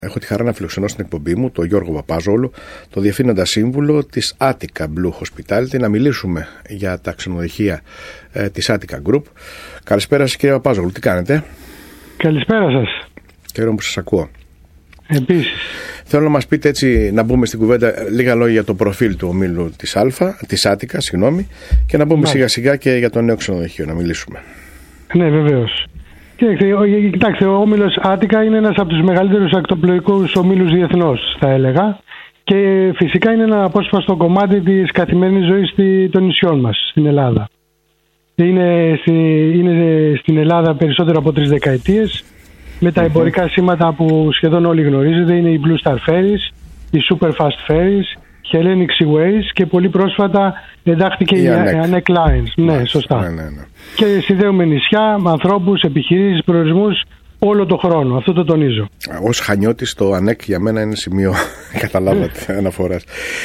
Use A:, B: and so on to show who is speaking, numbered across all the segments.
A: Έχω τη χαρά να φιλοξενώ στην εκπομπή μου τον Γιώργο Παπάζογλου, το Διευθύνοντα Σύμβουλο της Attica Blue Hospitality, να μιλήσουμε για τα ξενοδοχεία της Attica Group. Καλησπέρα σας, κύριε Παπάζογλου, τι κάνετε?
B: Καλησπέρα σας.
A: Χαίρομαι που σας ακούω.
B: Επίσης.
A: Θέλω να μας πείτε έτσι, να μπούμε στην κουβέντα λίγα λόγια για το προφίλ του ομίλου της Attica, και να μπούμε σιγά σιγά και για το νέο ξενοδοχείο, να μιλήσουμε.
B: Ναι, βεβαίως. Κοιτάξτε, ο όμιλος Attica είναι ένας από τους μεγαλύτερους ακτοπλοϊκούς ομίλους διεθνώς, θα έλεγα, και φυσικά είναι ένα απόσπαστο κομμάτι της καθημερινής ζωής των νησιών μας στην Ελλάδα. Είναι στην Ελλάδα περισσότερο από 3 δεκαετίες, με τα εμπορικά σήματα που σχεδόν όλοι γνωρίζετε. Είναι η Blue Star Ferries, η Super Fast Ferries, Hellenic Seaways και πολύ πρόσφατα εντάχθηκε η Anek Lines. Ναι, σωστά. Ναι. Και συνδέουμε νησιά, ανθρώπους, επιχειρήσεις, προορισμούς όλο το χρόνο. Αυτό το τονίζω.
A: Ως Χανιώτης, το Anek για μένα είναι σημείο καταλάβατε αναφοράς.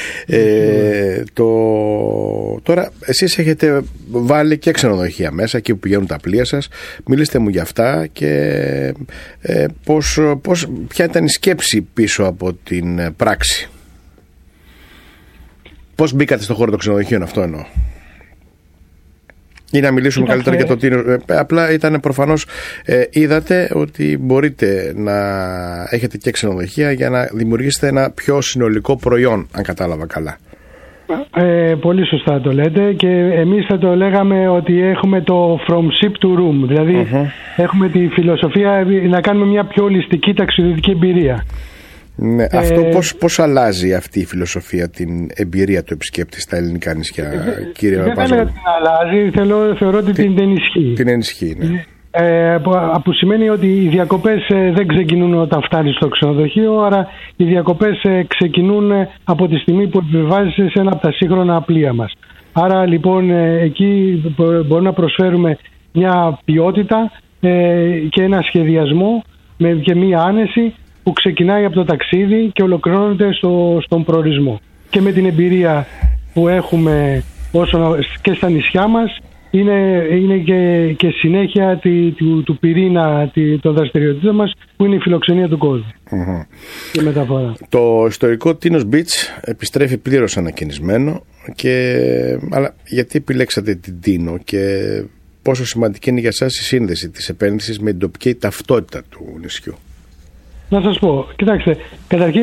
A: Τώρα εσείς έχετε βάλει και ξενοδοχεία μέσα, εκεί που πηγαίνουν τα πλοία σας. Μιλήστε μου για αυτά και ποια ήταν η σκέψη πίσω από την πράξη. Πώς μπήκατε στον χώρο των ξενοδοχείων, αυτό εννοώ. Ή να μιλήσουμε καλύτερα για το τι. Απλά ήταν προφανώς, είδατε ότι μπορείτε να έχετε και ξενοδοχεία για να δημιουργήσετε ένα πιο συνολικό προϊόν, αν κατάλαβα καλά.
B: Πολύ σωστά το λέτε, και εμείς θα το λέγαμε ότι έχουμε το from ship to room, δηλαδή έχουμε τη φιλοσοφία να κάνουμε μια πιο ολιστική ταξιδιωτική εμπειρία.
A: Ναι, αυτό πώς αλλάζει αυτή η φιλοσοφία την εμπειρία του επισκέπτη στα ελληνικά νησιά, κύριε Παπάζογλου?
B: Δεν αλλάζει, θεωρώ ότι την ενισχύει.
A: Την ενισχύει, ναι.
B: Που σημαίνει ότι οι διακοπές δεν ξεκινούν όταν φτάνεις στο ξενοδοχείο, άρα οι διακοπές ξεκινούν από τη στιγμή που επιβάζεσαι σε ένα από τα σύγχρονα πλοία μας. Άρα λοιπόν εκεί μπορούμε να προσφέρουμε μια ποιότητα και ένα σχεδιασμό και μια άνεση που ξεκινάει από το ταξίδι και ολοκληρώνεται στον προορισμό. Και με την εμπειρία που έχουμε και στα νησιά μας, είναι και συνέχεια του πυρήνα των δραστηριοτήτων μας, που είναι η φιλοξενία του κόσμου. Και μεταφορά.
A: Το ιστορικό Tinos Beach επιστρέφει πλήρως ανακαινισμένο, αλλά γιατί επιλέξατε την Tino και πόσο σημαντική είναι για σας η σύνδεση της επένδυσης με την τοπική ταυτότητα του νησιού?
B: Να σας πω, κοιτάξτε, καταρχήν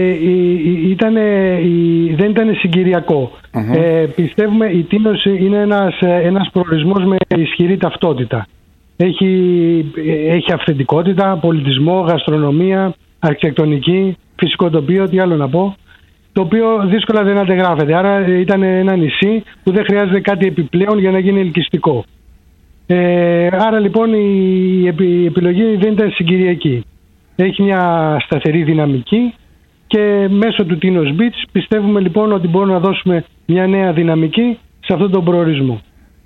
B: δεν ήταν συγκυριακό. Πιστεύουμε η Τίνος είναι ένας προορισμός με ισχυρή ταυτότητα. Έχει αυθεντικότητα, πολιτισμό, γαστρονομία, αρχιτεκτονική, φυσικό τοπίο, τι άλλο να πω, το οποίο δύσκολα δεν αντεγράφεται. Άρα ήταν ένα νησί που δεν χρειάζεται κάτι επιπλέον για να γίνει ελκυστικό. Άρα λοιπόν η επιλογή δεν ήταν συγκυριακή. Έχει μια σταθερή δυναμική και μέσω του Tinos Beach πιστεύουμε λοιπόν ότι μπορούμε να δώσουμε μια νέα δυναμική σε αυτόν τον προορισμό.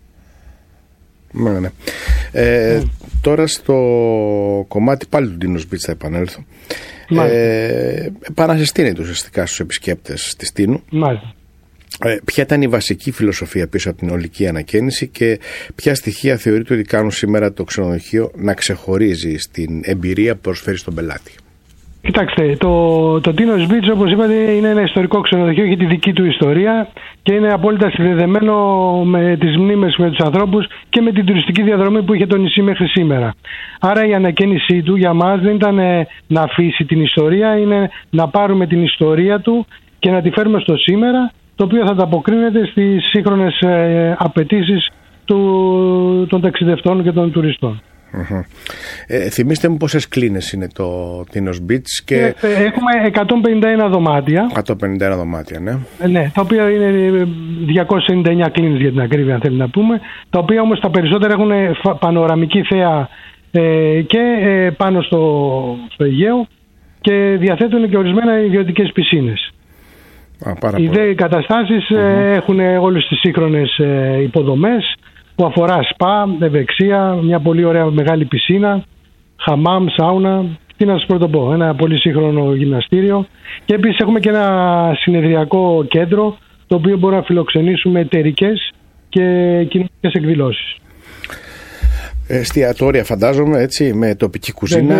A: Ναι. Τώρα στο κομμάτι πάλι του Tinos Beach θα επανέλθω. Επανασυστήνεται ουσιαστικά στους επισκέπτες της Τίνου.
B: Μάλιστα.
A: Ποια ήταν η βασική φιλοσοφία πίσω από την ολική ανακαίνιση και ποια στοιχεία θεωρείτε ότι κάνουν σήμερα το ξενοδοχείο να ξεχωρίζει στην εμπειρία που προσφέρει στον πελάτη?
B: Κοιτάξτε, το Tinos Beach, όπως είπατε, είναι ένα ιστορικό ξενοδοχείο, έχει τη δική του ιστορία και είναι απόλυτα συνδεδεμένο με τις μνήμες, με τους ανθρώπους και με την τουριστική διαδρομή που είχε το νησί μέχρι σήμερα. Άρα η ανακαίνισή του για μας δεν ήταν να αφήσει την ιστορία, είναι να πάρουμε την ιστορία του και να τη φέρουμε στο σήμερα, το οποίο θα ανταποκρίνεται στις σύγχρονες απαιτήσεις των ταξιδευτών και των τουριστών.
A: Θυμίστε μου πόσες κλίνες είναι το Tinos Beach?
B: Έχουμε 151 δωμάτια.
A: 151 δωμάτια, ναι.
B: Ναι, τα οποία είναι 299 κλίνες για την ακρίβεια, αν θέλει να πούμε. Τα οποία όμως τα περισσότερα έχουν πανοραμική θέα και πάνω στο Αιγαίο και διαθέτουν και ορισμένα ιδιωτικές πισίνες. Οι δε καταστάσεις έχουν όλες τις σύγχρονες υποδομές που αφορά σπα, ευεξία, μια πολύ ωραία μεγάλη πισίνα, χαμάμ, σάουνα, τι να σας πρωτοπώ, ένα πολύ σύγχρονο γυμναστήριο, και επίσης έχουμε και ένα συνεδριακό κέντρο το οποίο μπορεί να φιλοξενήσουμε εταιρικές και κοινωνικές εκδηλώσεις.
A: Εστιατόρια φαντάζομαι, έτσι, με τοπική κουζίνα.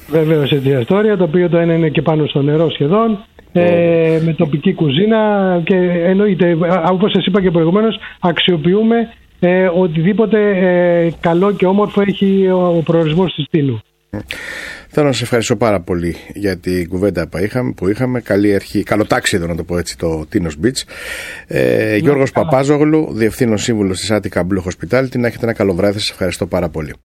B: Βεβαίως εστιατόρια, το οποίο το ένα είναι και πάνω στο νερό σχεδόν, με τοπική κουζίνα και εννοείται, όπως σας είπα και προηγουμένως, αξιοποιούμε οτιδήποτε καλό και όμορφο έχει ο προορισμός της Τίνου.
A: Θέλω να σας ευχαριστώ πάρα πολύ για την κουβέντα που είχαμε. Καλή αρχή, καλό τάξιδο να το πω έτσι, το Tinos Beach. Γιώργος Παπάζογλου, Διευθύνων Σύμβουλος της Attica Blue Hospitality. Να έχετε ένα καλό βράδυ. Σας ευχαριστώ πάρα πολύ.